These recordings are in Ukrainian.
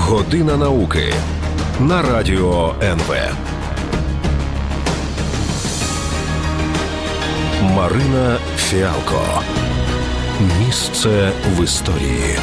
Година науки на Радіо НВ. Марина Фіалко. Місце в історії.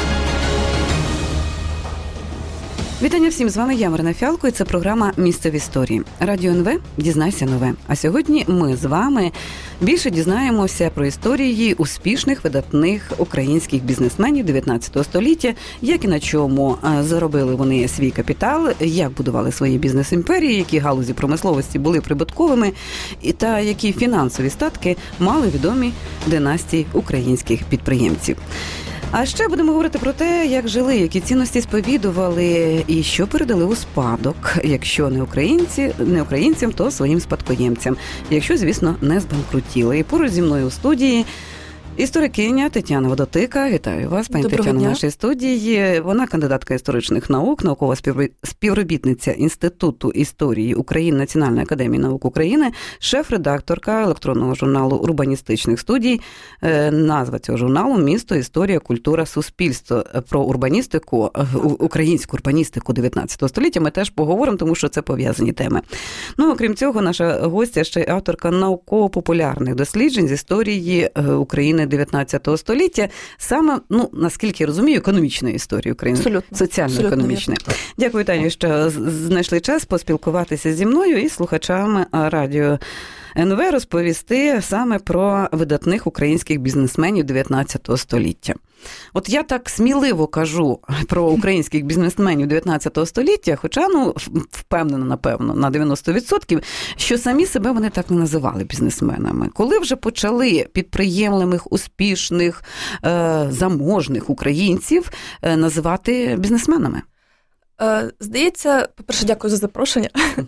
Вітання всім, з вами я, Марина Фіалко, і це програма «Місце в історії». Радіо НВ «Дізнайся нове». А сьогодні ми з вами більше дізнаємося про історії успішних, видатних українських бізнесменів 19 століття, як і на чому заробили вони свій капітал, як будували свої бізнес-імперії, які галузі промисловості були прибутковими, та які фінансові статки мали відомі династії українських підприємців. А ще будемо говорити про те, як жили, які цінності сповідували і що передали у спадок, якщо не українцям, то своїм спадкоємцям, якщо, звісно, не збанкрутіли. І поруч зі мною у студії історикиня Тетяна Водотика. Вітаю вас, пані Тетяна, в нашій студії. Вона кандидатка історичних наук, наукова співробітниця Інституту історії України Національної академії наук України, шеф-редакторка електронного журналу урбаністичних студій. Назва цього журналу «Місто, історія, культура, суспільство». Про урбаністику, українську урбаністику 19 століття ми теж поговоримо, тому що це пов'язані теми. Ну, окрім цього, наша гостя ще й авторка науково-популярних досліджень з історії України 19 століття, саме, наскільки я розумію, економічної історії України. Абсолютно. Соціально-економічної. Дякую, Таню, що знайшли час поспілкуватися зі мною і слухачами Радіо НВ розповісти саме про видатних українських бізнесменів 19 століття. От я так сміливо кажу про українських бізнесменів 19 століття, хоча, впевнена, напевно, на 90%, що самі себе вони так не називали бізнесменами. Коли вже почали підприємливих, успішних, заможних українців називати бізнесменами? Здається, по-перше, дякую за запрошення.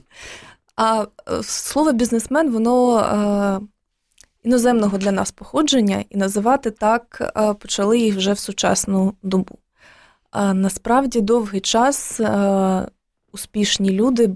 А слово «бізнесмен», воно іноземного для нас походження, і називати так почали їх вже в сучасну добу. Насправді, довгий час успішні люди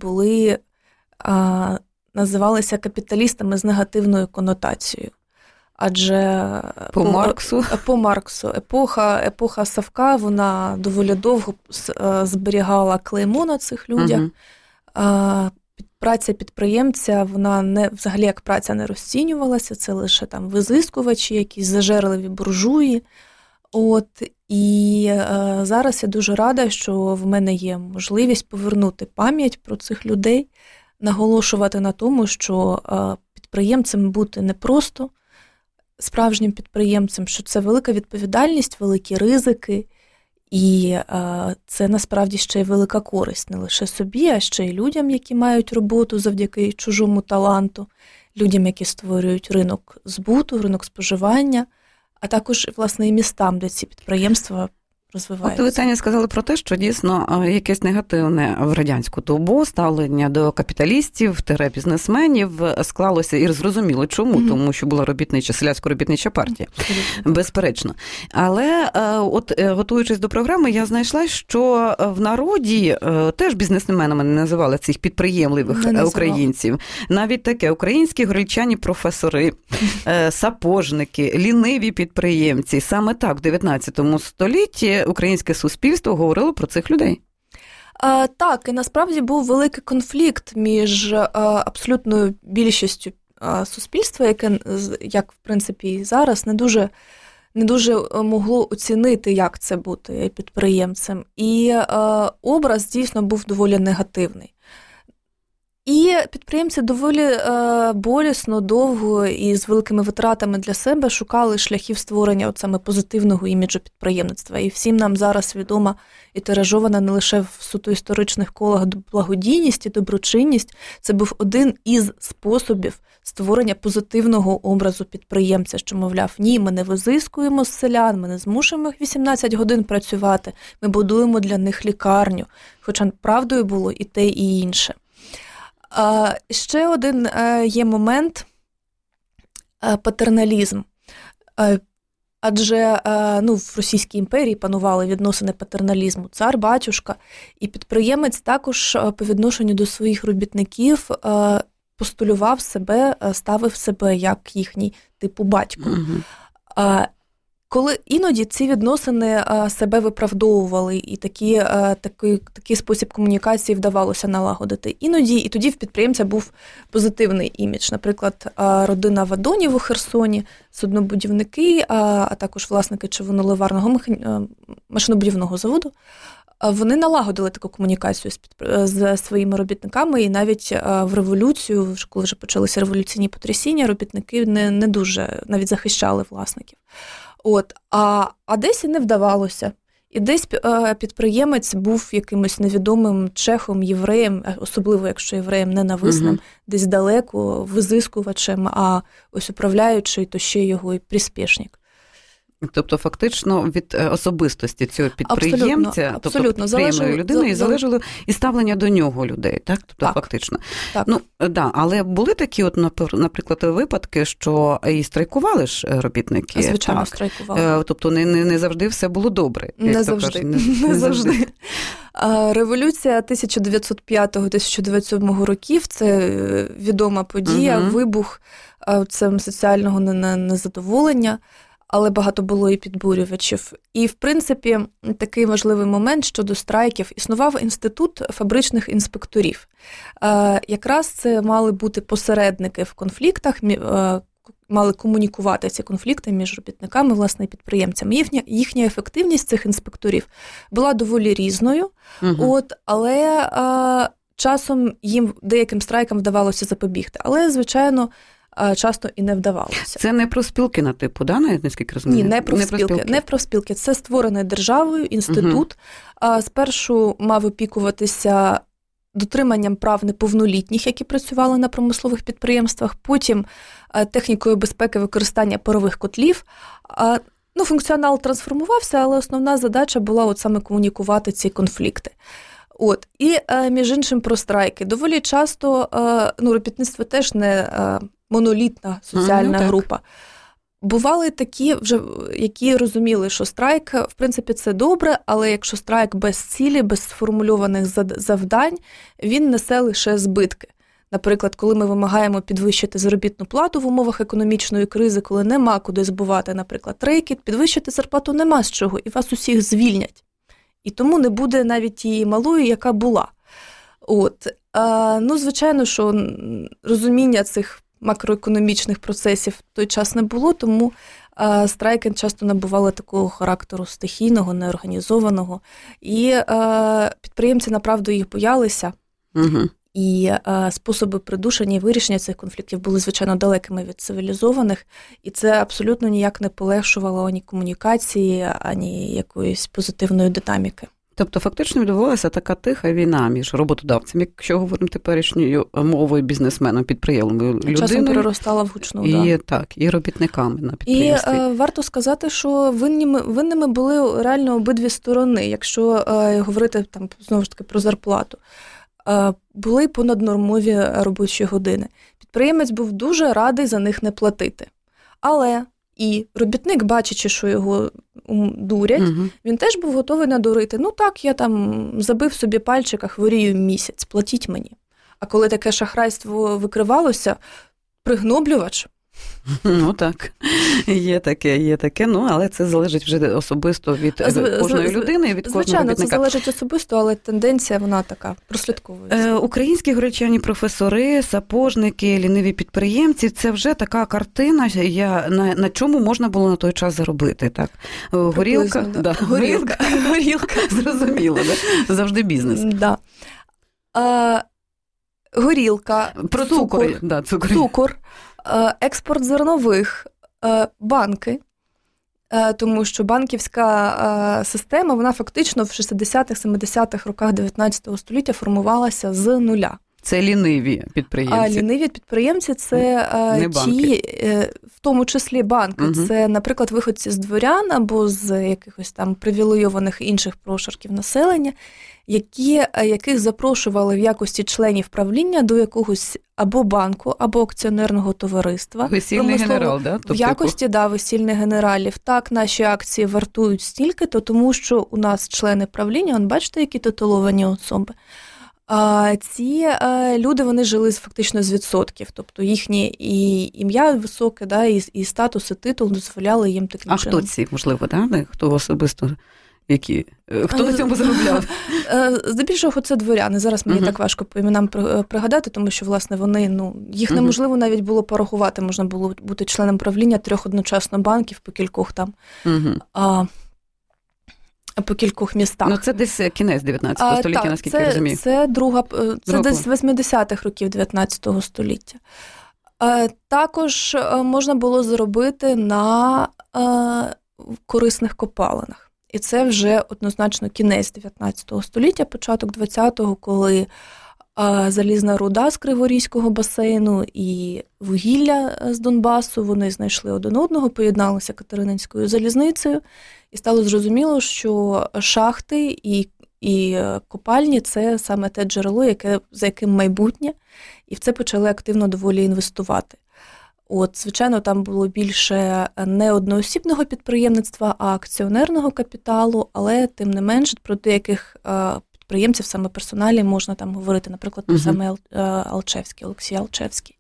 називалися капіталістами з негативною конотацією. Адже по Марксу епоха Савка, вона доволі довго зберігала клеймо на цих людях. Праця підприємця, вона взагалі як праця не розцінювалася, це лише там визискувачі, якісь зажерливі буржуї. І зараз я дуже рада, що в мене є можливість повернути пам'ять про цих людей, наголошувати на тому, що підприємцем бути не просто справжнім підприємцем, що це велика відповідальність, великі ризики, і це насправді ще й велика користь не лише собі, а ще й людям, які мають роботу завдяки чужому таланту, людям, які створюють ринок збуту, ринок споживання, а також, власне, і містам, де ці підприємства розвиваються. Ви, Таня, сказали про те, що дійсно якесь негативне в радянську добу ставлення до капіталістів, бізнесменів склалося, і зрозуміло чому, тому що була селянсько-робітнича партія, безперечно. Але готуючись до програми, я знайшла, що в народі теж бізнесменами не називали цих підприємливих українців. Навіть таке: українські горільчані професори, сапожники, ліниві підприємці. Саме так в 19 столітті українське суспільство говорило про цих людей. Так, і насправді був великий конфлікт між абсолютною більшістю суспільства, яке, як в принципі і зараз, не дуже могло оцінити, як це бути підприємцем. І образ дійсно був доволі негативний. І підприємці доволі болісно, довго і з великими витратами для себе шукали шляхів створення саме позитивного іміджу підприємництва. І всім нам зараз відома і тиражована не лише в суто історичних колах благодійність і доброчинність. Це був один із способів створення позитивного образу підприємця, що, мовляв, ні, ми не визискуємо з селян, ми не змушуємо їх 18 годин працювати, ми будуємо для них лікарню. Хоча правдою було і те, і інше. Ще один є момент – патерналізм. Адже в Російській імперії панували відносини патерналізму. Цар, батюшка, і підприємець також по відношенню до своїх робітників постулював себе, ставив себе як їхній типу батько. коли іноді ці відносини себе виправдовували, і такий спосіб комунікації вдавалося налагодити. Іноді, і тоді в підприємця був позитивний імідж. Наприклад, родина Вадонів у Херсоні, суднобудівники, а також власники човноливарного машинобудівного заводу, вони налагодили таку комунікацію з своїми робітниками, і навіть в революцію, коли вже почалися революційні потрясіння, робітники не дуже навіть захищали власників. А десь і не вдавалося. І десь підприємець був якимось невідомим чехом, євреєм, особливо якщо євреєм ненависним, десь далеко, визискувачем, а ось управляючий, то ще його і приспішник. Тобто, фактично, від особистості цього підприємця, абсолютно. Тобто підприємної людини, і залежало і ставлення до нього людей, так? Тобто, так. Фактично. Так. Ну, да, але були такі, наприклад, випадки, що і страйкували ж робітники. Звичайно, так? страйкували. Тобто, не завжди все було добре. Не завжди. Не завжди. Революція 1905-1907 років – це відома подія, вибух соціального незадоволення, але багато було і підбурювачів. І, в принципі, такий важливий момент щодо страйків. Існував інститут фабричних інспекторів. Якраз це мали бути посередники в конфліктах, мали комунікувати ці конфлікти між робітниками, власне, і підприємцями. Їхня ефективність цих інспекторів була доволі різною, але часом їм деяким страйкам вдавалося запобігти. Але, звичайно, часто і не вдавалося. Це не профспілки на типу, да, наскільки розумію? Ні, не профспілки. Це створений державою інститут. Спершу мав опікуватися дотриманням прав неповнолітніх, які працювали на промислових підприємствах, потім технікою безпеки використання парових котлів. Функціонал трансформувався, але основна задача була саме комунікувати ці конфлікти. І, між іншим, про страйки. Доволі часто робітництво теж не монолітна соціальна група. Бували такі, вже, які розуміли, що страйк, в принципі, це добре, але якщо страйк без цілі, без сформульованих завдань, він несе лише збитки. Наприклад, коли ми вимагаємо підвищити заробітну плату в умовах економічної кризи, коли нема куди збувати, наприклад, рекет, підвищити зарплату нема з чого, і вас усіх звільнять. І тому не буде навіть тієї малої, яка була. Звичайно, що розуміння цих макроекономічних процесів в той час не було, тому страйки часто набували такого характеру стихійного, неорганізованого. І підприємці, направду, їх боялися. І способи придушення і вирішення цих конфліктів були, звичайно, далекими від цивілізованих. І це абсолютно ніяк не полегшувало ані комунікації, ані якоїсь позитивної динаміки. Тобто, фактично, відбувалася така тиха війна між роботодавцем, якщо говоримо теперішньою мовою, бізнесменом, підприємною людиною. Часом переростала в гучну, і робітниками на підприємстві. І варто сказати, що винними були реально обидві сторони, якщо говорити там знову ж таки про зарплату. Були понаднормові робочі години. Підприємець був дуже радий за них не платити. Але і робітник, бачачи, що його дурять, він теж був готовий надурити. Я там забив собі пальчика, хворію місяць, платіть мені. А коли таке шахрайство викривалося, пригноблювач. Так, є таке, але це залежить вже особисто від кожної людини, від кожного робітника. Звичайно, це залежить особисто, але тенденція, вона така, прослідковується. Українські горячані професори, сапожники, ліниві підприємці – це вже така картина, на чому можна було на той час заробити, так? Горілка. Зрозуміло, да? Завжди бізнес. Да. Горілка, цукор, експорт зернових, банки, тому що банківська система, вона фактично в 60-х-70-х роках 19 століття формувалася з нуля. Це ліниві підприємці. А ліниві підприємці – це ті, в тому числі банки. Це, наприклад, виходці з дворян або з якихось там привілейованих інших прошарків населення, яких запрошували в якості членів правління до якогось або банку, або акціонерного товариства. Весільний генерал, да? В якості, весільних генералів. Так, наші акції вартують стільки-то, тому що у нас члени правління, бачите, які титуловані особи. Ці люди, вони жили фактично з відсотків, тобто їхнє і ім'я високе, да, і статус, і титул дозволяли їм таким чином. А хто ці, можливо, да? Хто особисто, які? Хто на цьому заробляв? Здебільшого це дворяни. Зараз мені так важко по іменам пригадати, тому що, власне, вони, їх неможливо навіть було порахувати, можна було бути членом правління 3 одночасно банків по кількох там. По кількох містах. Це десь кінець 19 століття, наскільки я розумію. Це десь 80-х років 19 століття. Також можна було заробити на корисних копалинах. І це вже однозначно кінець 19 століття, початок 20-го, коли залізна руда з Криворізького басейну і вугілля з Донбасу, вони знайшли один одного, поєдналися Катерининською залізницею, і стало зрозуміло, що шахти і копальні – це саме те джерело, за яким майбутнє, і в це почали активно доволі інвестувати. Звичайно, там було більше не одноосібного підприємництва, а акціонерного капіталу, але тим не менш про деяких підприємців, саме персоналі, можна там говорити, наприклад, про саме Алчевський, Олексій Алчевський.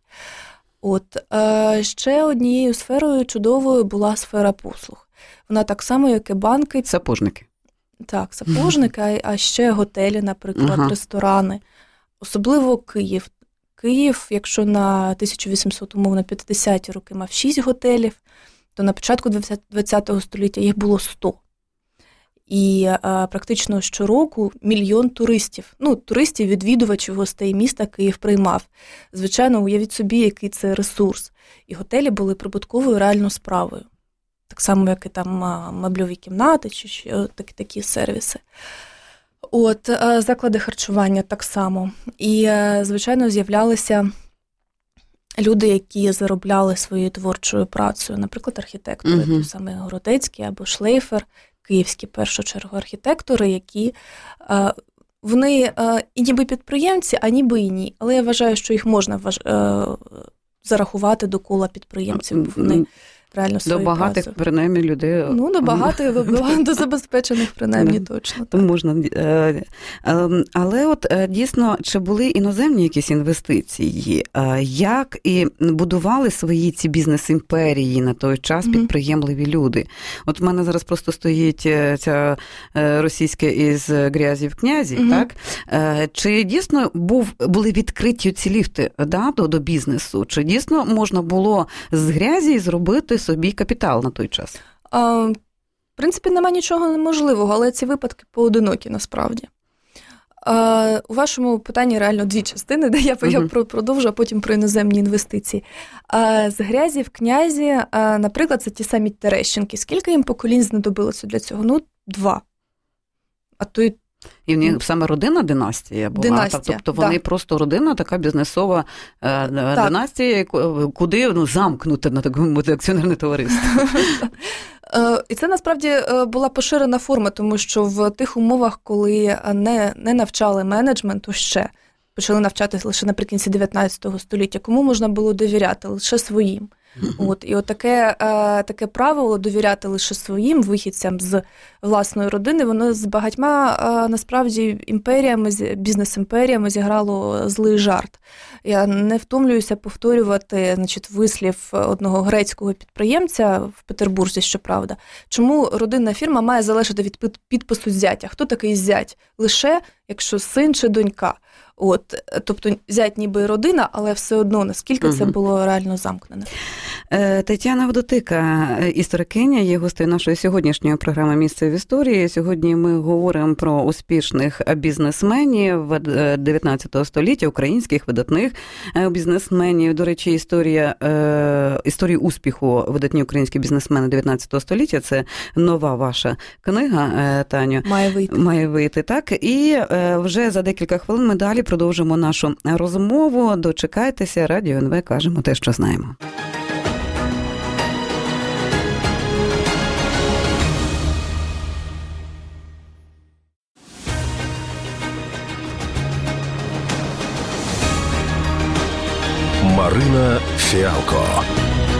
Ще однією сферою чудовою була сфера послуг. Вона так само, як і банки. Сапожники. Так, сапожники, а ще готелі, наприклад, ресторани. Особливо Київ. Київ, якщо на 1850-ті роки мав 6 готелів, то на початку ХХ століття їх було 100. І практично щороку 1 мільйон туристів. Туристів-відвідувачів, гостей міста Київ приймав. Звичайно, уявіть собі, який це ресурс. І готелі були прибутковою реально справою. Так само, як і там мебльові кімнати, чи такі сервіси. Заклади харчування так само. І, звичайно, з'являлися люди, які заробляли своєю творчою працею. Наприклад, архітектори, той самий Городецький або Шлейфер, київські, в першу чергу, архітектори, які вони і ніби підприємці, а ніби і ні. Але я вважаю, що їх можна зарахувати до кола підприємців, бо вони реально свою працю. До багатих, принаймні, людей. До багатих, до забезпечених, принаймні, точно. Так. Можна. Але дійсно, чи були іноземні якісь інвестиції? Як і будували свої ці бізнес-імперії на той час підприємливі люди? В мене зараз просто стоїть ця російська із грязів князів, так? Чи дійсно були відкриті ці ліфти до бізнесу? Чи дійсно можна було з грязі зробити собі капітал на той час? В принципі, немає нічого неможливого, але ці випадки поодинокі насправді. У вашому питанні реально 2 частини, де я продовжу, а потім про іноземні інвестиції. З грязі в князі, наприклад, це ті самі Терещенки. Скільки їм поколінь знадобилося для цього? 2. А то й і в них саме родинна династія була? Династія, тобто вони просто родина, така бізнесова династія, куди замкнути на такому акціонерне товариство. І це, насправді, була поширена форма, тому що в тих умовах, коли не навчали менеджменту ще, почали навчати лише наприкінці 19 століття, кому можна було довіряти? Лише своїм. І таке правило довіряти лише своїм вихідцям з власної родини, воно з багатьма, насправді, імперіями, бізнес-імперіями зіграло злий жарт. Я не втомлююся повторювати, вислів одного грецького підприємця в Петербурзі, щоправда. Чому родинна фірма має залежати від підпису зятя? Хто такий зять? Лише, якщо син чи донька. Тобто зять ніби родина, але все одно, наскільки це було реально замкнене. Тетяна Вдотика, історикиня, є гостею нашої сьогоднішньої програми «Місце в історії». Сьогодні ми говоримо про успішних бізнесменів 19 століття, українських видатних бізнесменів. До речі, історію успіху видатні українські бізнесмени 19 століття – це нова ваша книга, Таню. Має вийти, так. І вже за декілька хвилин ми далі продовжимо нашу розмову. Дочекайтеся, Радіо НВ, кажемо те, що знаємо. Марина Фіалко.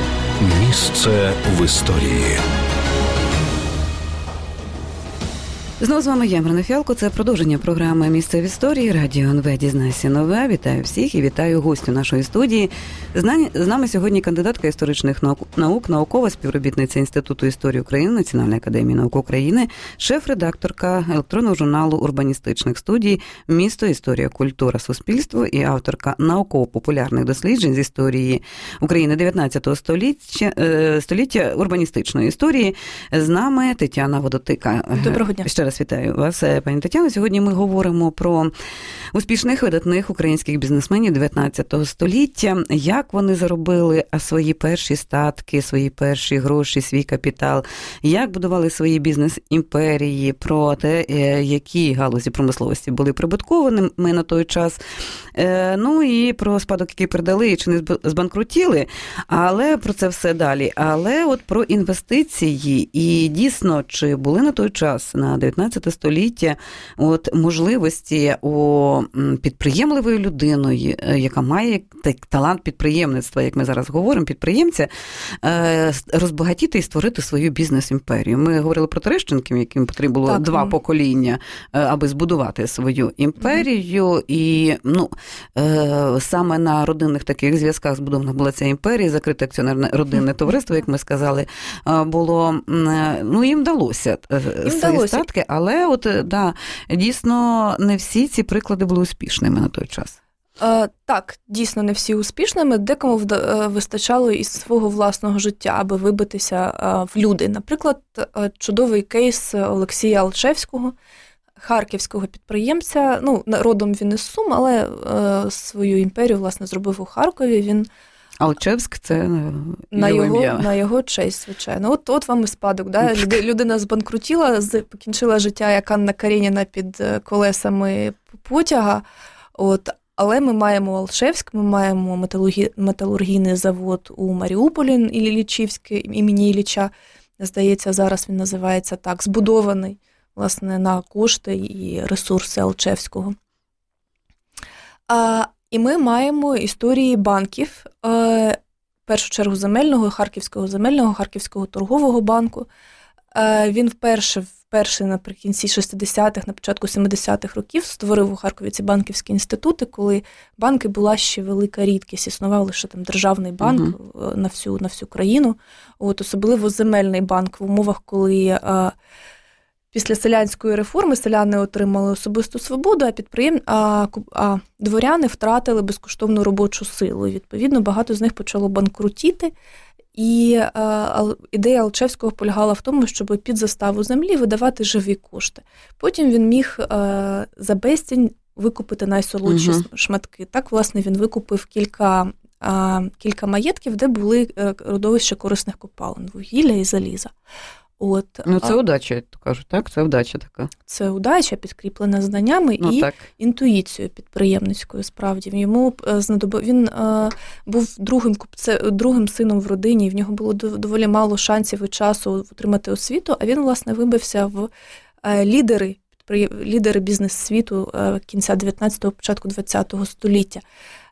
Місце в історії. Знову з вами я, Марина Фіалко. Це продовження програми «Місце в історії». Радіо НВ «Дізнайся нове». Вітаю всіх і вітаю гостю нашої студії. З нами сьогодні кандидатка історичних наук, наукова співробітниця Інституту історії України Національної академії наук України, шеф-редакторка електронного журналу урбаністичних студій «Місто. Історія. Культура. Суспільство» і авторка науково-популярних досліджень з історії України 19 століття урбаністичної історії. З нами Тетяна Водотика. Доброго дня. Ще раз вітаю вас, пані Тетяно. Сьогодні ми говоримо про успішних, видатних українських бізнесменів 19 століття, як вони заробили свої перші статки, свої перші гроші, свій капітал, як будували свої бізнес-імперії, про те, які галузі промисловості були прибутковими на той час, ну і про спадок, який передали, і чи не збанкрутіли, але про це все далі. Але от про інвестиції, і дійсно, чи були на той час, на 19 століття, от можливості у підприємливої людини, яка має талант підприємництва, як ми зараз говоримо, підприємця, розбагатіти і створити свою бізнес-імперію. Ми говорили про Терещенків, яким потрібно було два покоління, аби збудувати свою імперію, і саме на родинних таких зв'язках збудована була ця імперія, закрите акціонерне родинне товариство, як ми сказали, було, їм вдалося свої статки, але от, дійсно, не всі ці приклади були успішними на той час. Так, дійсно, не всі успішними. Декому вистачало із свого власного життя, аби вибитися в люди. Наприклад, чудовий кейс Олексія Алчевського, харківського підприємця. Родом він із Сум, але свою імперію, власне, зробив у Харкові. Він Алчевськ – це на його честь, звичайно. От вам і спадок. Да? Людина збанкрутіла, покінчила життя, як Анна Карєніна під колесами потяга. Але ми маємо Алчевськ, ми маємо металургійний завод у Маріуполі Іллічівський, імені Ілліча. Здається, зараз він називається так, збудований, власне, на кошти і ресурси Алчевського. І ми маємо історії банків, в першу чергу Харківського торгового банку. Він вперше наприкінці 60-х, на початку 70-х років створив у Харкові ці банківські інститути, коли банки була ще велика рідкість, існував лише там державний банк на всю країну. Особливо земельний банк в умовах, коли після селянської реформи селяни отримали особисту свободу, а дворяни втратили безкоштовну робочу силу. І, відповідно, багато з них почало банкрутіти. І ідея Алчевського полягала в тому, щоб під заставу землі видавати живі кошти. Потім він міг за безцінь викупити найсолодші шматки. Так, власне, він викупив кілька маєтків, де були родовища корисних копалин, вугілля і заліза. Це удача, я кажу, так? Це удача така. Це удача, підкріплена знаннями і інтуїцією підприємницькою, справді. Він був другим сином в родині, і в нього було доволі мало шансів і часу отримати освіту, а він, власне, вибився в лідери бізнес-світу кінця 19-го, початку 20-го століття.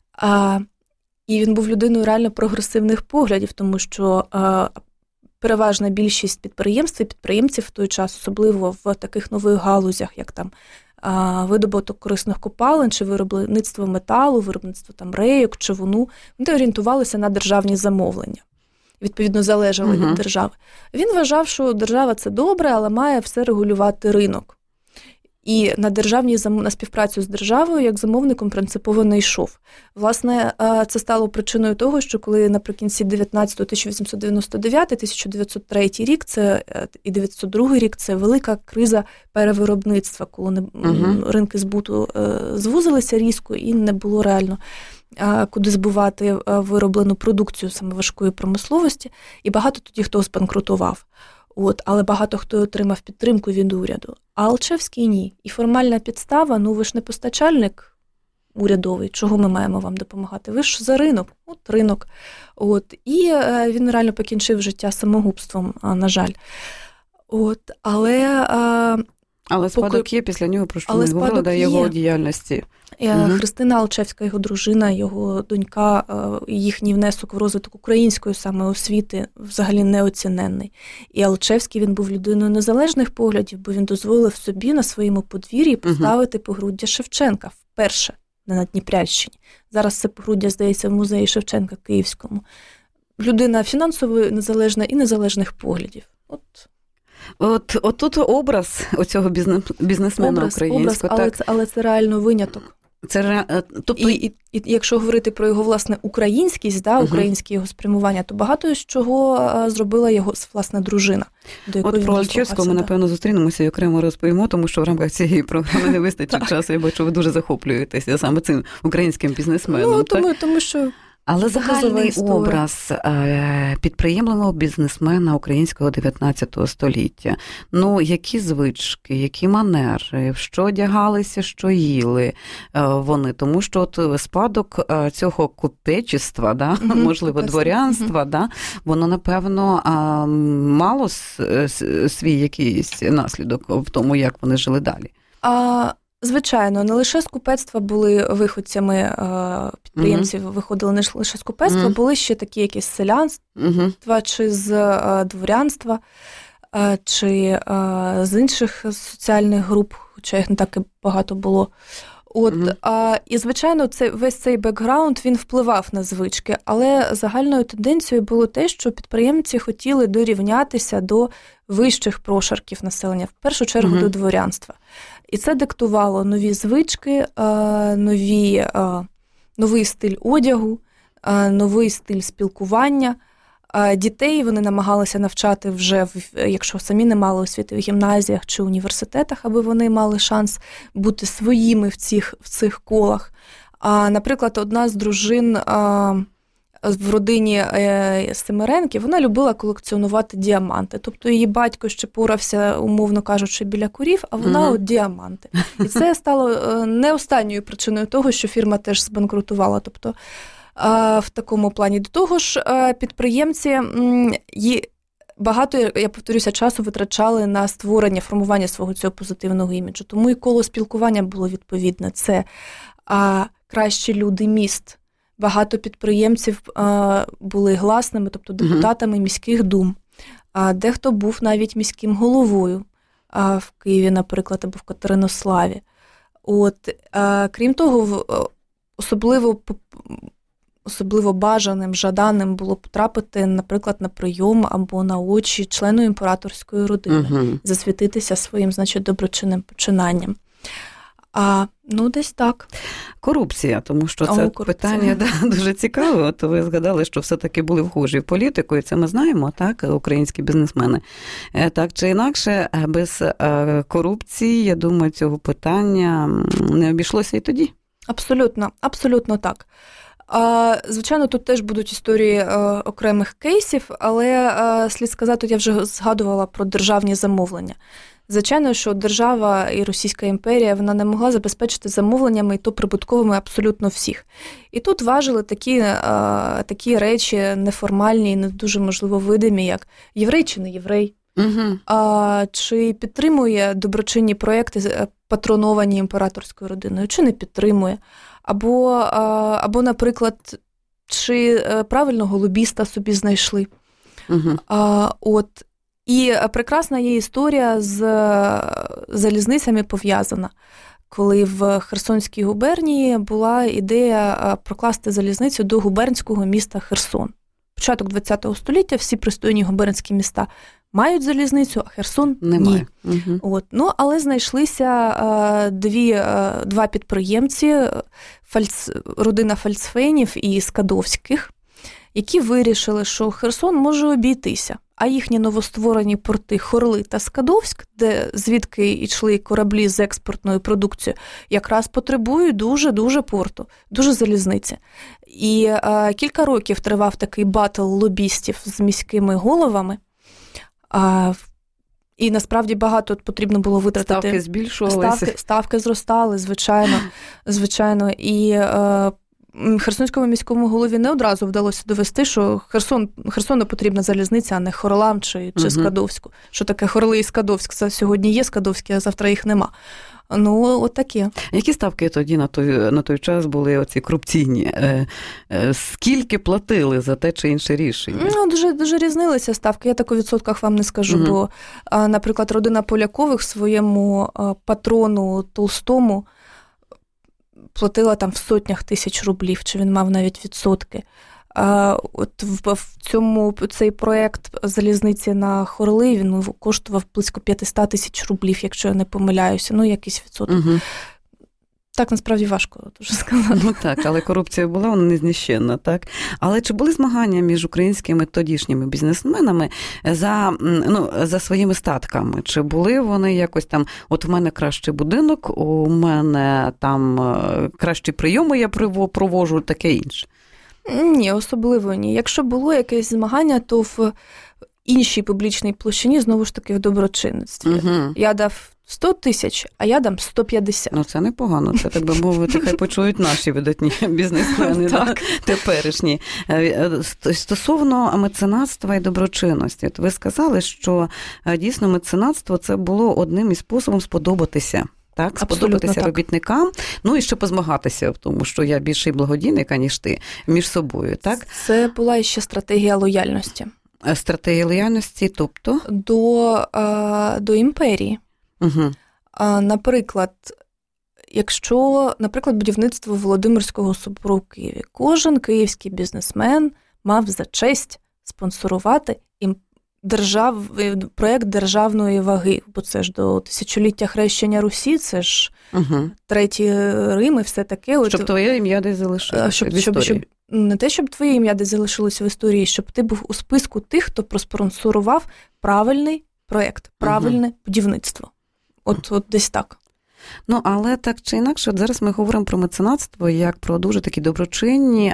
І він був людиною реально прогресивних поглядів, тому що переважна більшість підприємств і підприємців в той час, особливо в таких нових галузях, як там видобуток корисних копалин, чи виробництво металу, виробництво там рейок, човуну, вони орієнтувалися на державні замовлення. Відповідно, залежали від держави. Він вважав, що держава – це добре, але має все регулювати ринок. І на співпрацю з державою як замовником принципово не йшов. Власне, це стало причиною того, що коли наприкінці 1899-1903 рік і 1902 рік – це велика криза перевиробництва, коли ринки збуту звузилися різко і не було реально куди збувати вироблену продукцію саме важкої промисловості, і багато тоді хто збанкрутував. Але багато хто отримав підтримку від уряду. А Алчевський – ні. І формальна підстава, ви ж не постачальник урядовий, чого ми маємо вам допомагати? Ви ж за ринок. Ринок. І він реально покінчив життя самогубством, на жаль. Але Але спадок є після нього, про що ми говорили, до його діяльності. Христина Алчевська, його дружина, його донька, їхній внесок в розвиток української саме освіти взагалі неоціненний. І Алчевський, він був людиною незалежних поглядів, бо він дозволив собі на своєму подвір'ї поставити погруддя Шевченка вперше на Дніпрянщині. Зараз це погруддя, здається, в музеї Шевченка Київському. Людина фінансово незалежна і незалежних поглядів. От тут образ оцього бізнесмена українського. Але це реально виняток. Тобто... І якщо говорити про його, власне, українськість, українське його спрямування, то багато з чого зробила його, власне, дружина. От про Алчевського ми, напевно, зустрінемося і окремо розповімо, тому що в рамках цієї програми не вистачить часу. Я бачу, ви дуже захоплюєтеся саме цим українським бізнесменом. Тому що... Але загальний образ підприємливого бізнесмена українського 19 століття. Які звички, які манери, в що одягалися, що їли вони. Тому що от спадок цього купечества, можливо, дворянства, воно, напевно, мало свій якийсь наслідок в тому, як вони жили далі. Звичайно, не лише з купецтва були виходцями, підприємців виходили не лише з купецтва, були ще такі якісь селянства, чи з дворянства, чи з інших соціальних груп, хоча їх не так і багато було. І, звичайно, весь цей бекграунд, він впливав на звички, але загальною тенденцією було те, що підприємці хотіли дорівнятися до вищих прошарків населення, в першу чергу до дворянства. І це диктувало нові звички, новий стиль одягу, новий стиль спілкування. Дітей вони намагалися навчати вже, якщо самі не мали освіти, в гімназіях чи університетах, аби вони мали шанс бути своїми в цих колах. Наприклад, одна з дружин в родині Семеренків, вона любила колекціонувати діаманти. Тобто її батько ще порався, умовно кажучи, біля курів, а вона от діаманти. І це стало не останньою причиною того, що фірма теж збанкрутувала. Тобто в такому плані. До того ж, підприємці багато, я повторюся, часу витрачали на створення, формування свого цього позитивного іміджу. Тому і коло спілкування було відповідне. Це кращі люди міст. Багато підприємців були гласними, тобто депутатами міських дум. Дехто був навіть міським головою в Києві, наприклад, або в Катеринославі. Крім того, особливо бажаним, жаданим було потрапити, наприклад, на прийом або на очі члену імператорської родини, засвітитися своїм, доброчинним починанням. Десь так. Корупція, тому що це питання дуже цікаве. От ви згадали, що все-таки були вхожі в політику, і це ми знаємо, так, українські бізнесмени. Так чи інакше, без корупції, я думаю, цього питання не обійшлося і тоді. Абсолютно так. Звичайно, тут теж будуть історії окремих кейсів, але слід сказати, я вже згадувала про державні замовлення. Звичайно, що держава і Російська імперія, вона не могла забезпечити замовленнями, і то прибутковими абсолютно всіх. І тут важили такі речі неформальні і не дуже, можливо, видимі, як єврей чи не єврей, чи підтримує доброчинні проєкти, патроновані імператорською родиною, чи не підтримує. Або, наприклад, чи правильного лобіста собі знайшли. І прекрасна є історія з залізницями пов'язана, коли в Херсонській губернії була ідея прокласти залізницю до губернського міста Херсон. Початок ХХ століття всі пристойні губернські міста мають залізницю, а Херсон ні. Але знайшлися два підприємці, родина Фальцфейнів і Скадовських, які вирішили, що Херсон може обійтися, а їхні новостворені порти Хорли та Скадовськ, звідки йшли кораблі з експортною продукцією, якраз потребують дуже порту, дуже залізниці. І кілька років тривав такий батл лобістів з міськими головами, і насправді багато потрібно було витратити. Ставки збільшувалися. Ставки зростали, звичайно. І херсонському міському голові не одразу вдалося довести, що Херсону потрібна залізниця, а не Хоролам чи Скадовську. Що таке Хорли і Скадовськ? Це сьогодні є Скадовські, а завтра їх нема. Ну, от таке. Які ставки тоді на той час були оці корупційні? Скільки платили за те чи інше рішення? Ну, дуже різнилися ставки. Я так у відсотках вам не скажу, бо, наприклад, родина Полякових своєму патрону Толстому платила там в сотнях тисяч рублів, чи він мав навіть відсотки. От цей проєкт залізниці на Хорли, він коштував близько 500 тисяч рублів, якщо я не помиляюся, ну, якийсь відсоток. Так, насправді, важко дуже сказати. Ну так, але корупція була, вона незнищенна, так? Але чи були змагання між українськими тодішніми бізнесменами за своїми статками? Чи були вони якось там, от в мене кращий будинок, у мене там кращі прийоми я проводжу, таке інше? Ні, особливо ні. Якщо було якесь змагання, то в іншій публічній площині, знову ж таки, в доброчинництві. Я дав 100 тисяч, а я дам 150. Ну, це непогано. Це, так би мовити, хай почують наші видатні бізнесмени теперішні. Стосовно меценатства і доброчинності. Ви сказали, що дійсно меценатство – це було одним із способів сподобатися. Так, сподобатися робітникам, ну і ще позмагатися в тому, що я більший благодійник, аніж ти, між собою, так? Це була ще стратегія лояльності. Стратегія лояльності, тобто? До імперії. Наприклад, якщо, будівництво Володимирського собору в Києві, кожен київський бізнесмен мав за честь спонсорувати проєкт державної ваги, бо це ж до тисячоліття хрещення Русі, це ж Третій Рим і все таке. Щоб твоє ім'я десь залишилося в історії. Не те, щоб твоє ім'я десь залишилося в історії, щоб ти був у списку тих, хто проспонсорував правильний проєкт, правильне будівництво. От десь так. Ну, але так чи інакше, от зараз ми говоримо про меценатство як про дуже такі доброчинні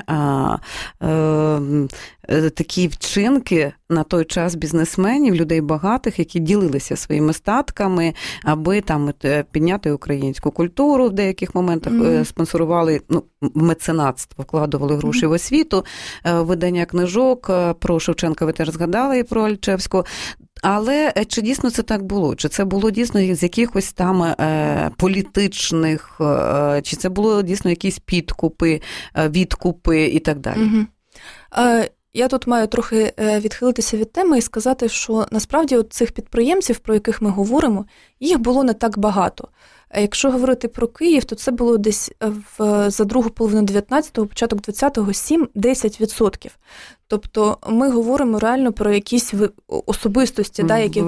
такі вчинки на той час бізнесменів, людей багатих, які ділилися своїми статками, аби там підняти українську культуру в деяких моментах, спонсорували меценатство, вкладували гроші в освіту, видання книжок про Шевченка ви теж згадали і про Альчевського. Але чи дійсно це так було? Чи це було дійсно з якихось там політичних, чи це було дійсно якісь підкупи, відкупи і так далі? Я тут маю трохи відхилитися від теми і сказати, що насправді от цих підприємців, про яких ми говоримо, їх було не так багато. Якщо говорити про Київ, то це було десь за другу половину 19-го, початок 20-го, 7-10%. Тобто ми говоримо реально про якісь особистості, яких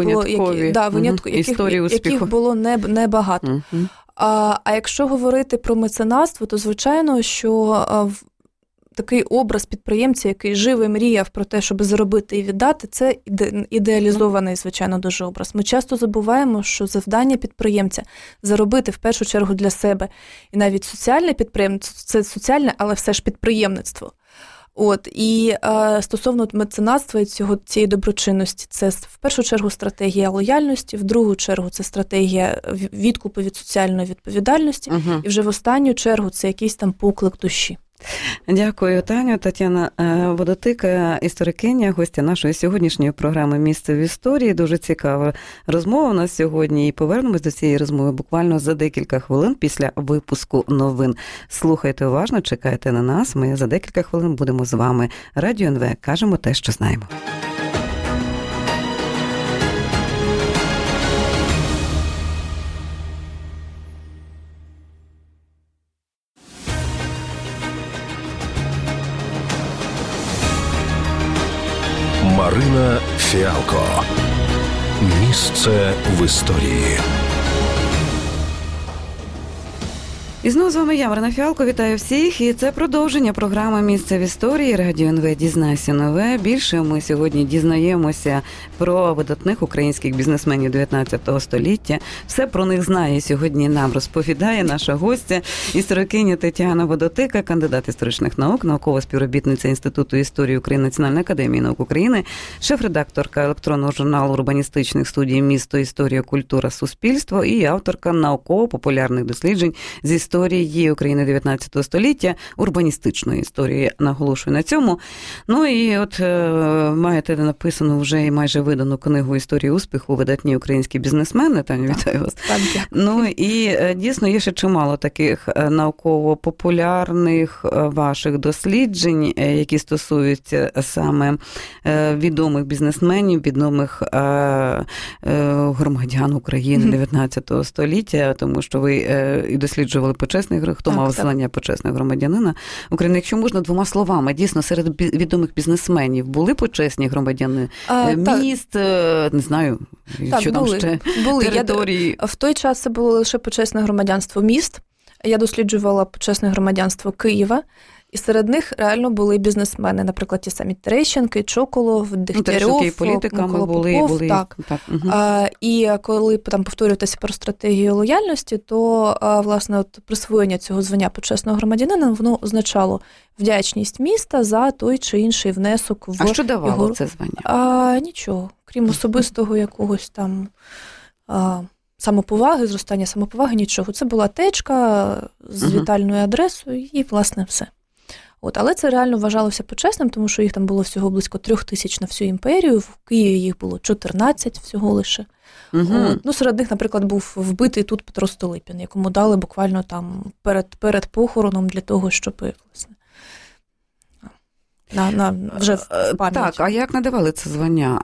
було небагато. А якщо говорити про меценатство, то звичайно, що такий образ підприємця, який жив і мріяв про те, щоб заробити і віддати, це ідеалізований, звичайно, дуже образ. Ми часто забуваємо, що завдання підприємця – заробити в першу чергу для себе. І навіть соціальне підприємництво – це соціальне, але все ж підприємництво. І стосовно меценатства і цієї доброчинності, це в першу чергу стратегія лояльності, в другу чергу це стратегія відкупу від соціальної відповідальності, і вже в останню чергу це якийсь там поклик душі. Дякую, Таню. Тетяна Водотика, історикиня, гостя нашої сьогоднішньої програми «Місце в історії». Дуже цікава розмова у нас сьогодні. І повернемось до цієї розмови буквально за декілька хвилин після випуску новин. Слухайте уважно, чекайте на нас. Ми за декілька хвилин будемо з вами. Радіо НВ. Кажемо те, що знаємо. Марина Фіалко. Місце в історії. І знову з вами я, Марина Фіалко, вітаю всіх. І це продовження програми «Місце в історії». Радіо НВ «Дізнайся нове». Більше ми сьогодні дізнаємося про видатних українських бізнесменів 19 століття. Все про них знає сьогодні нам розповідає наша гостя, історикиня Тетяна Водотика, кандидат історичних наук, наукова співробітниця Інституту історії України Національної академії наук України, шеф-редакторка електронного журналу урбаністичних студій «Місто. Історія. Культура. Суспільство» і авторка науково-популярних досліджень з історії історії України 19 століття, урбаністичної історії, наголошую на цьому. Ну і от маєте написану вже і майже видану книгу «Історії успіху. Видатні українські бізнесмени». Там вітаю вас. Так. Ну і дійсно є ще чимало таких науково-популярних ваших досліджень, які стосуються саме відомих бізнесменів, відомих громадян України 19 століття, тому що ви і досліджували почесних, хто мав звання почесного громадянина України. Якщо можна, двома словами, дійсно, серед відомих бізнесменів були почесні громадяни міст, не знаю, так, що були, там ще території? В той час це було лише почесне громадянство міст. Я досліджувала почесне громадянство Києва, і серед них реально були бізнесмени, наприклад, ті самі Терещенки, Чоколов, Дегтярьов, політиками були. Так. І коли там повторюватися про стратегію лояльності, то, власне, от присвоєння цього звання почесного громадянина, воно означало вдячність міста за той чи інший внесок в... А що давало його... це звання? Нічого, крім особистого якогось там... самоповаги, зростання самоповаги, нічого. Це була течка з вітальною адресою і, власне, все. Але це реально вважалося почесним, тому що їх там було всього близько 3000 на всю імперію, в Києві їх було 14 всього лише. Серед них, наприклад, був вбитий тут Петро Столипін, якому дали буквально там перед похороном для того, щоб, власне, вже в пам'ять. Так, а як надавали це звання?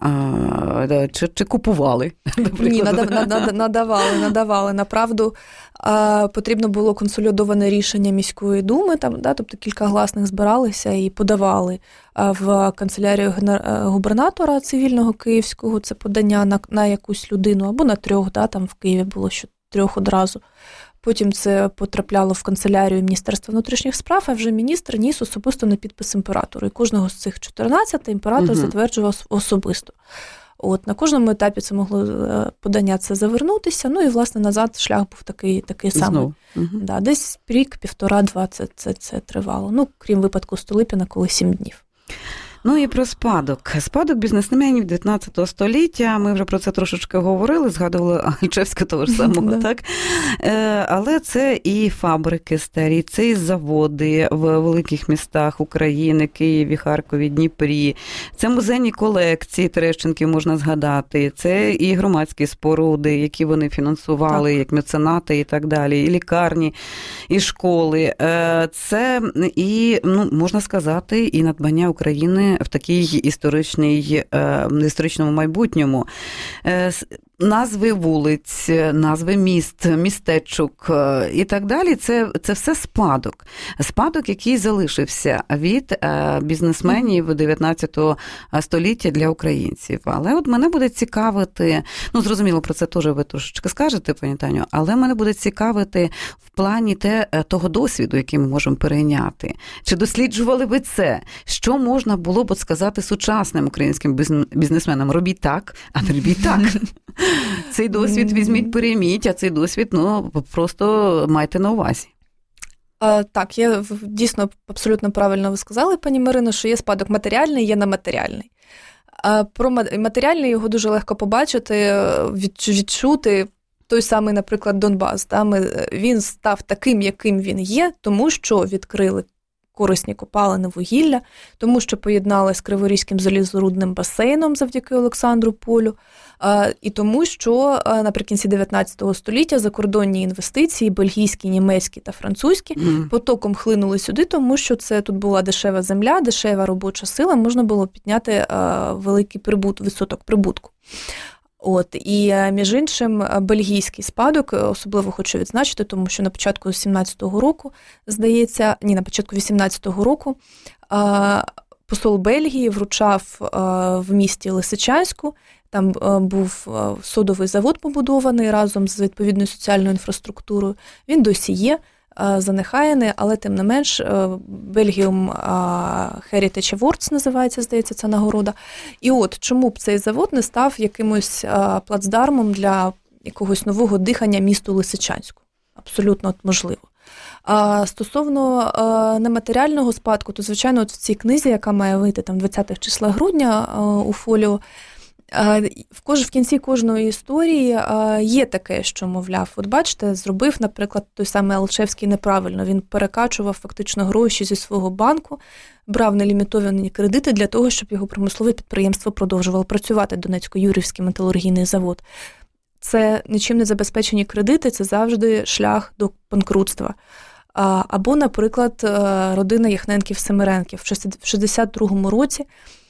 Чи купували? Ні, надавали. Направду, потрібно було консолідоване рішення міської думи, тобто кілька гласних збиралися і подавали в канцелярію губернатора цивільного київського це подання на якусь людину, або на 3, там в Києві було що 3 одразу. Потім це потрапляло в канцелярію Міністерства внутрішніх справ, а вже міністр ніс особисто на підпис імператору. І кожного з цих 14 імператор затверджував особисто. На кожному етапі це могло подання це завернутися, і, власне, назад шлях був такий самий. Десь рік, 1,5-2 це тривало. Крім випадку Столипіна, коли 7 днів. Ну і про спадок. Спадок бізнесменів 19 століття. Ми вже про це трошечки говорили, згадували Альчевська того ж самого, так? Але це і фабрики старі, це і заводи в великих містах України, Києві, Харкові, Дніпрі. Це музейні колекції Терещенків можна згадати. Це і громадські споруди, які вони фінансували, як меценати і так далі. І лікарні, і школи. Це і, можна сказати, і надбання України в такій історичному майбутньому. Назви вулиць, назви міст, містечок і так далі. Це все спадок. Спадок, який залишився від бізнесменів 19 століття для українців. Але от мене буде цікавити, зрозуміло, про це теж ви трошечки скажете, пані Таню, але мене буде цікавити в плані того досвіду, який ми можемо перейняти. Чи досліджували ви це? Що можна було б сказати сучасним українським бізнесменам? Робіть так, а не робіть так. Цей досвід візьміть, перейміть, а цей досвід, просто майте на увазі. Так, я дійсно абсолютно правильно ви сказали, пані Марино, що є спадок матеріальний, є нематеріальний. Про матеріальний його дуже легко побачити, відчути. Той самий, наприклад, Донбас. Він став таким, яким він є, тому що відкрили корисні копалини вугілля, тому що поєднали з Криворізьким залізорудним басейном завдяки Олександру Полю, і тому що наприкінці 19 століття закордонні інвестиції, бельгійські, німецькі та французькі, потоком хлинули сюди, тому що це тут була дешева земля, дешева робоча сила, можна було підняти великий відсоток прибутку. І, між іншим, бельгійський спадок особливо хочу відзначити, тому що на початку 17-го року, здається, на початку 18-го року посол Бельгії вручав в місті Лисичанську, там був содовий завод побудований разом з відповідною соціальною інфраструктурою, він досі є, занехаяний, але тим не менш Belgium Heritage Awards називається, здається, ця нагорода. І чому б цей завод не став якимось плацдармом для якогось нового дихання місту Лисичанську? Абсолютно можливо. Стосовно нематеріального спадку, то, звичайно, в цій книзі, яка має вийти там 20-х числа грудня у Фоліо, В кінці кожної історії є таке, що, мовляв, от бачите, зробив, наприклад, той самий Алчевський неправильно. Він перекачував фактично гроші зі свого банку, брав нелімітовані кредити для того, щоб його промислове підприємство продовжувало працювати, Донецько-Юрівський металургійний завод. Це нічим не забезпечені кредити, це завжди шлях до банкрутства. Або, наприклад, родина Яхненків-Семеренків. В 62-му році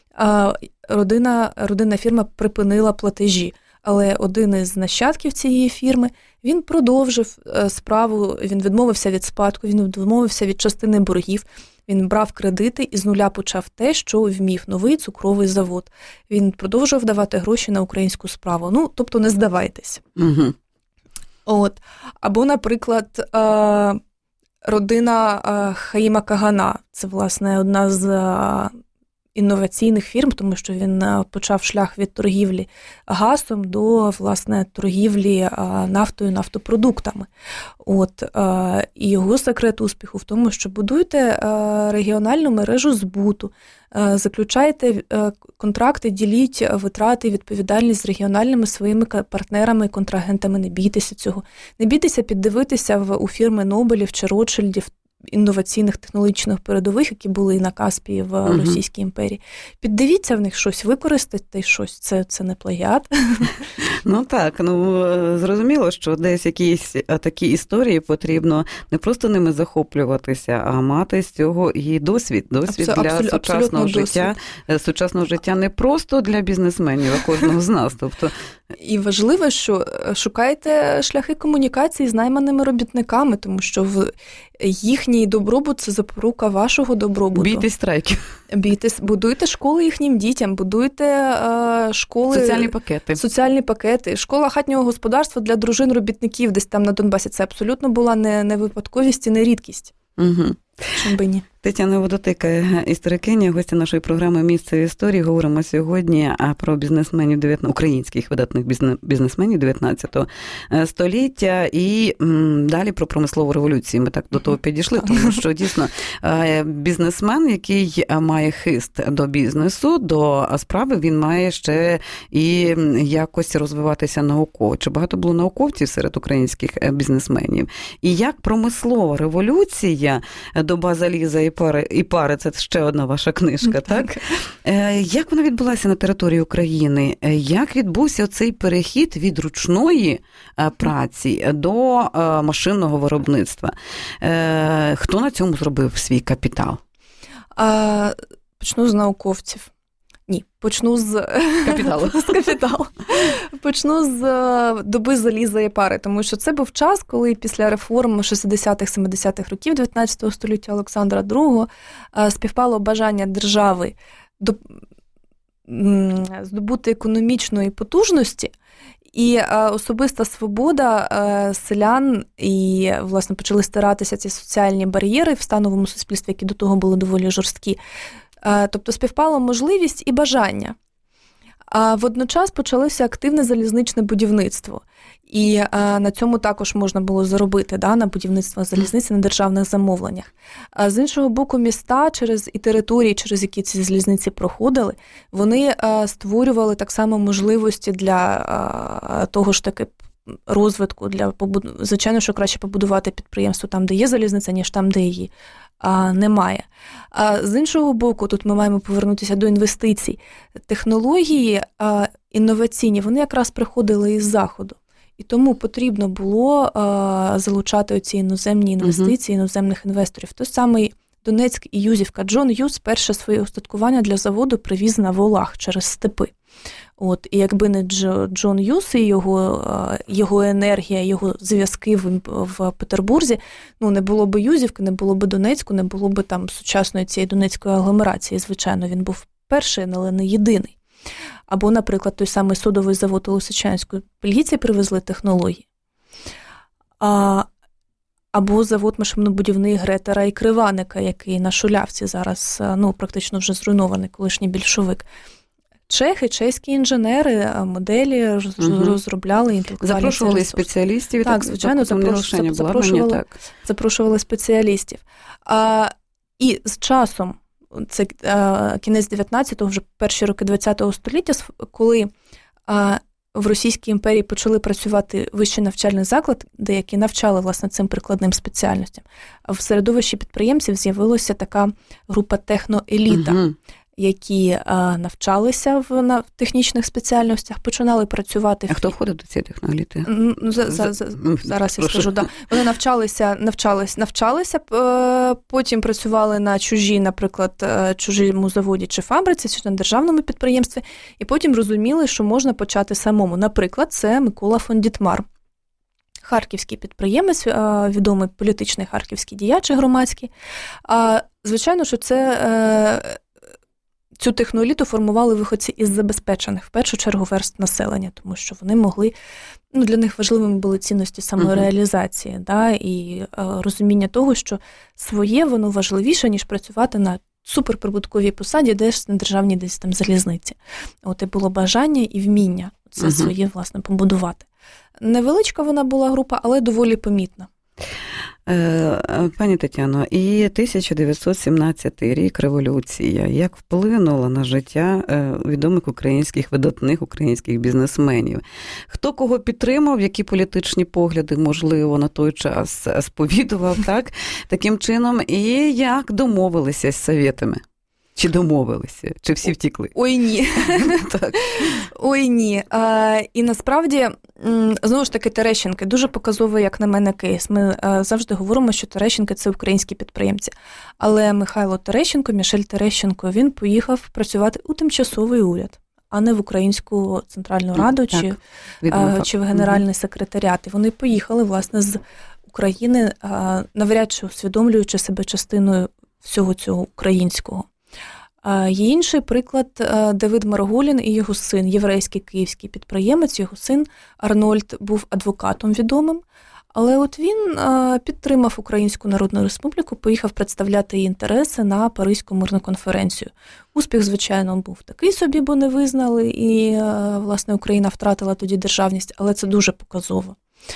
родинна фірма припинила платежі, але один із нащадків цієї фірми, він продовжив справу, він відмовився від спадку, він відмовився від частини боргів, він брав кредити і з нуля почав те, що вмів, новий цукровий завод. Він продовжував давати гроші на українську справу. Тобто не здавайтесь. Угу. Або, наприклад, родина Хаїма Кагана. Це, власне, одна з інноваційних фірм, тому що він почав шлях від торгівлі газом до, власне, торгівлі нафтою, нафтопродуктами. І його секрет успіху в тому, що будуйте регіональну мережу збуту, заключайте контракти, діліть витрати і відповідальність з регіональними своїми партнерами і контрагентами. Не бійтеся цього. Не бійтеся піддивитися у фірми Нобелів чи Ротшильдів, інноваційних технологічних передових, які були і на Каспії в Російській імперії. Піддивіться в них щось, використайте щось. Це не плагіат. Так, зрозуміло, що десь якісь такі історії потрібно не просто ними захоплюватися, а мати з цього і досвід для сучасного життя. Сучасного життя не просто для бізнесменів, а кожного з нас. І важливо, що шукайте шляхи комунікації з найманими робітниками, тому що їхній добробут – це запорука вашого добробуту. Бійтесь страйків. Будуйте школи їхнім дітям, будуйте школи... Соціальні пакети. Школа хатнього господарства для дружин робітників десь там на Донбасі. Це абсолютно була не випадковість і не рідкість. Угу. Чим би ні. Тетяна Водотика, історикиня, гостя нашої програми «Місце історії». Говоримо сьогодні про бізнесменів, українських видатних бізнесменів 19 століття і далі про промислову революцію. Ми так до того підійшли, тому що дійсно бізнесмен, який має хист до бізнесу, до справи, він має ще і якось розвиватися науково. Чи багато було науковців серед українських бізнесменів? І як промислова революція, доба заліза і пари, це ще одна ваша книжка, так? Як вона відбулася на території України? Як відбувся цей перехід від ручної праці до машинного виробництва? Хто на цьому зробив свій капітал? Почну з науковців. Ні, почну з капіталу. Почну з доби заліза і пари, тому що це був час, коли після реформ 60-х-70-х років 19 століття Олександра II співпало бажання держави здобути економічної потужності і особиста свобода селян, і, власне, почали стиратися ці соціальні бар'єри в становому суспільстві, які до того були доволі жорсткі. Тобто співпало можливість і бажання. А водночас почалося активне залізничне будівництво. І на цьому також можна було заробити, на будівництво залізниці на державних замовленнях. А з іншого боку, міста і території, через які ці залізниці проходили, вони створювали так само можливості для того ж таки розвитку, звичайно, що краще побудувати підприємство там, де є залізниця, ніж там, де її немає. А з іншого боку, тут ми маємо повернутися до інвестицій. Технології інноваційні, вони якраз приходили із Заходу. І тому потрібно було залучати оці іноземні інвестиції, іноземних інвесторів. Той самий Донецьк і Юзівка. Джон Юз перше своє устаткування для заводу привіз на волах через степи. І якби не Джон Юз і його енергія, його зв'язки в Петербурзі, не було б Юзівки, не було б Донецьку, не було б там сучасної цієї донецької агломерації. Звичайно, він був перший, але не єдиний. Або, наприклад, той самий содовий завод у Лисичанську. Бельгійці привезли технології. Або завод машинобудівний Гретера і Криваника, який на Шулявці зараз, практично вже зруйнований, колишній більшовик. Чеські інженери моделі розробляли інтелектуальні запрошували спеціалістів. Так, звичайно, запрошували спеціалістів. І з часом це кінець 19-го, вже перші роки 20-го століття, коли в Російській імперії почали працювати вищі навчальні заклади, які навчали, власне, цим прикладним спеціальностям. А в середовищі підприємців з'явилася така група техноеліта, які навчалися в технічних спеціальностях, починали працювати. А хто входив до цієї техноеліти? Зараз я скажу. Да. Вони навчалися, потім працювали на наприклад, чужому заводі чи фабриці, чи на державному підприємстві, і потім розуміли, що можна почати самому. Наприклад, це Микола фон Дітмар. Харківський підприємець, відомий політичний харківський діяч і громадський. Звичайно, що цю техноеліту формували виходці із забезпечених, в першу чергу, верств населення, тому що вони могли, для них важливими були цінності самореалізації, і розуміння того, що своє воно важливіше, ніж працювати на суперприбутковій посаді, десь на державній десь там залізниці. І було бажання і вміння це своє, власне, побудувати. Невеличка вона була група, але доволі помітна. Пані Тетяно, і 1917 рік, революція, як вплинула на життя відомих видатних українських бізнесменів? Хто кого підтримав, які політичні погляди, можливо, на той час сповідував, таким чином, і як домовилися з совєтами? Чи домовилися? Чи всі втікли? Ой, ні. Так. Ой, ні. І насправді, знову ж таки, Терещенки дуже показовий, як на мене, кейс. Ми завжди говоримо, що Терещенки – це українські підприємці. Але Михайло Терещенко, Мішель Терещенко, він поїхав працювати у тимчасовий уряд, а не в Українську Центральну Раду чи в Генеральний секретаріат. І вони поїхали, власне, з України, навряд чи усвідомлюючи себе частиною всього цього українського. Є інший приклад – Давид Марголін і його син, єврейський київський підприємець. Його син Арнольд був адвокатом відомим, але от він підтримав Українську Народну Республіку, поїхав представляти її інтереси на Паризьку мирну конференцію. Успіх, звичайно, був такий собі, бо не визнали, і, власне, Україна втратила тоді державність, але це дуже показово.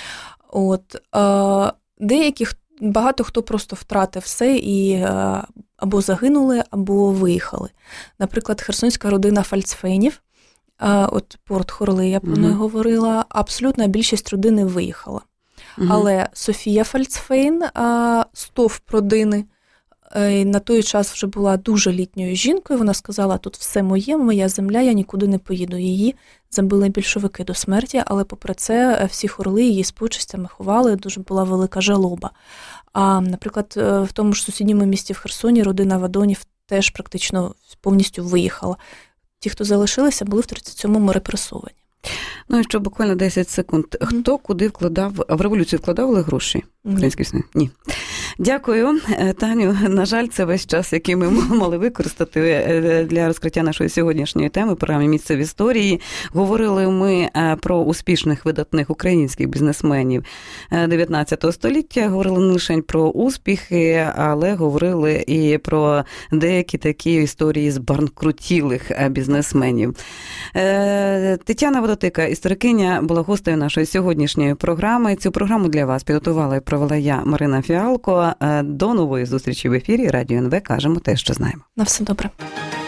Багато хто просто втратив все і або загинули, або виїхали. Наприклад, херсонська родина Фальцфейнів, Порт Хорли, я про неї говорила, абсолютна більшість родини виїхала. Але Софія Фальцфейн, стовп родини, на той час вже була дуже літньою жінкою, вона сказала, тут все моє, моя земля, я нікуди не поїду. Її забили більшовики до смерті, але попри це всі Хорли її з почестями ховали, дуже була велика жалоба. А, наприклад, в тому ж сусідньому місті в Херсоні родина Вадонів теж практично повністю виїхала. Ті, хто залишилися, були в 37-му репресовані. Ну і ще буквально 10 секунд. Хто куди вкладав, в революцію вкладали гроші? Український СНИ? Ні. Дякую, Таню. На жаль, це весь час, який ми мали використати для розкриття нашої сьогоднішньої теми в програмі «Місце в історії». Говорили ми про успішних видатних українських бізнесменів 19 століття. Говорили не лише про успіхи, але говорили і про деякі такі історії збанкрутілих бізнесменів. Тетяна Водотика, історикиня, була гостею нашої сьогоднішньої програми. Цю програму для вас підготувала і провела я, Марина Фіалко. До нової зустрічі в ефірі. Радіо НВ. Кажемо те, що знаємо. На все добре.